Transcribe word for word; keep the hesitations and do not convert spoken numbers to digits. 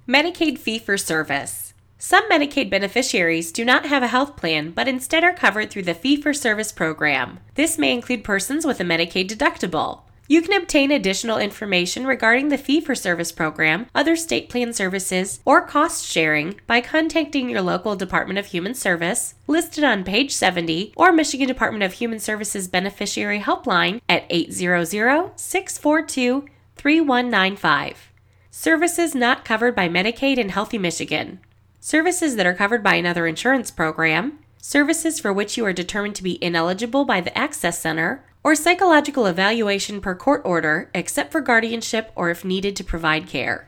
Medicaid fee-for-service. Some Medicaid beneficiaries do not have a health plan, but instead are covered through the fee-for-service program. This may include persons with a Medicaid deductible. You can obtain additional information regarding the fee-for-service program, other state plan services, or cost sharing by contacting your local Department of Human Service, listed on page seventy, or Michigan Department of Human Services Beneficiary Helpline at eight hundred, six four two, three one nine five. Services not covered by Medicaid and Healthy Michigan. Services that are covered by another insurance program, services for which you are determined to be ineligible by the Access Center, or psychological evaluation per court order, except for guardianship or if needed to provide care.